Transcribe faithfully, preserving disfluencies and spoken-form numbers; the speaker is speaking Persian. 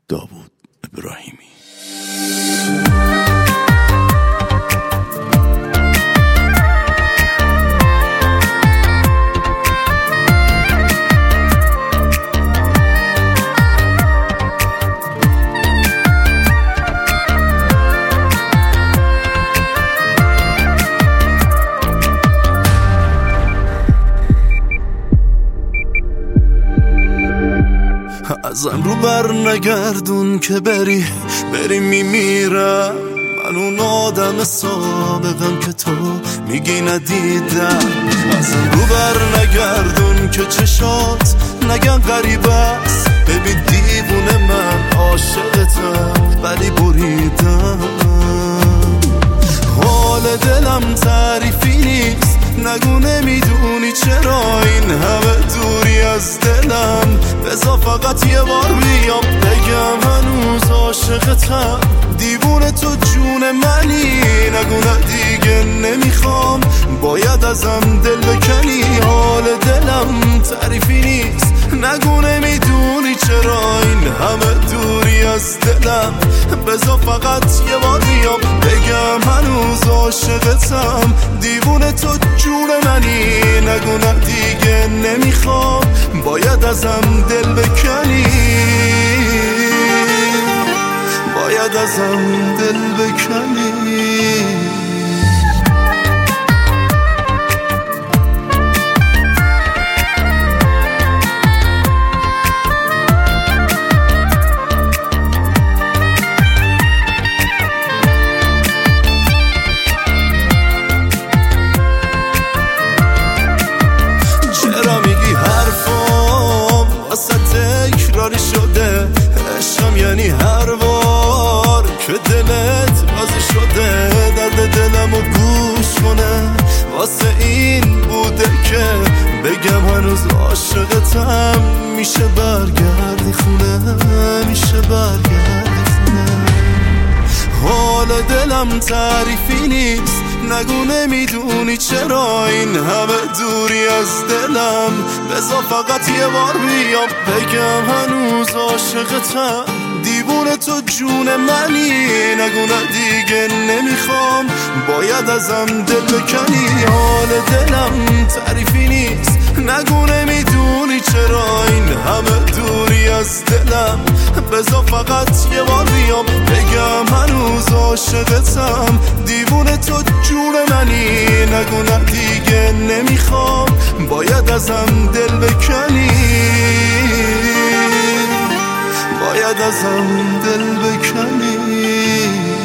داوود ابراهیمی. ازم رو بر نگردون که بری بری میمیرم. من اون آدم سابقم که تو میگی ندیدم. ازم رو بر نگردون که چشات نگن غریب است. ببین دیوونه من عاشقتم ولی بریدم. حال دلم تعریفی نیست. نگو نمیدونی چرا این همه دوری از دلم. بذار فقط یه بار بیام بگم هنوز عاشقتم. دیوونه تو جون منی. نگو نه دیگه نمیخوام باید ازم دل بکنی. حال دلم تعریفی نیست. نگو نمیدونی چرا این همه دوری از دلم. بذار فقط یه بار بیام بگم هنوز عاشقتم. دیوونه تو جون منی. نگو نه دیگه نمیخوام باید ازم دل بکنی. باید ازم دل بکنی. تکراری شده عشقم یعنی هر بار که دلت بازی شده درد دلمو گوش کنه. واسه این بوده که بگم هنوز عاشقتم. میشه برگردی خونه میشه برگردی خونه. حال دلم تعریفی نیست. نگو نمیدونی چرا این همه دوری از دلم. بذار فقط یه بار بیام بگم هنوز عاشقتم. دیوونه تو جون منی. نگو نه دیگه نمیخوام باید ازم دل بکنی. حال دلم تعریفی نیست. نگو نمیدونی چرا این همه دوری از دلم. بذار فقط یه بار بیام بگم هنوز عاشقتم. دیوونه تو جون منی. نگو نه دیگه نمیخوام باید ازم دل بکنی. باید ازم دل بکنی.